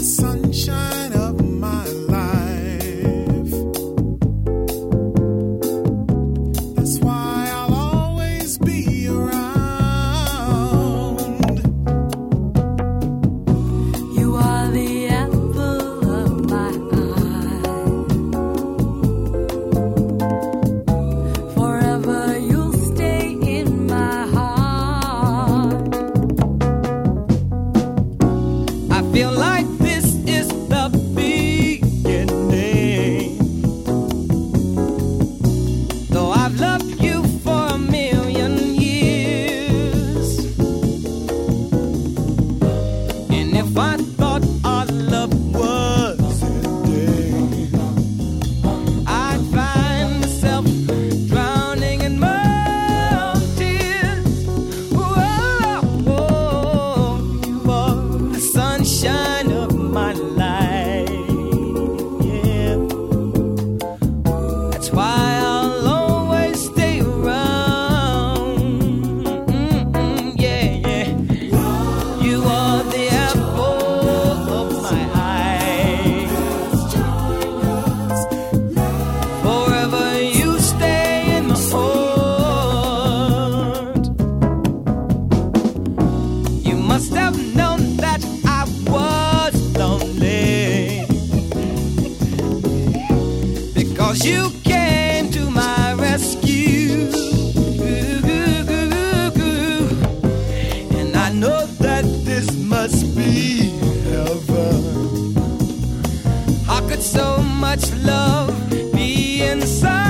sunshine of my life. That's why I'll always be around. You are the apple of my eye. Forever you'll stay in my heart. I feel like this is the beginning. Though I've loved you for a million years, and if I thought our love was ending, I'd find myself drowning in my tears. Whoa, whoa, you are the sunshine of my life. Yeah, that's why I'll always stay around. Yeah, yeah. You are the apple of my eye. Forever you stay in my heart. You must have known that I was lonely, because you came to my rescue. And I know that this must be heaven. How could so much love be inside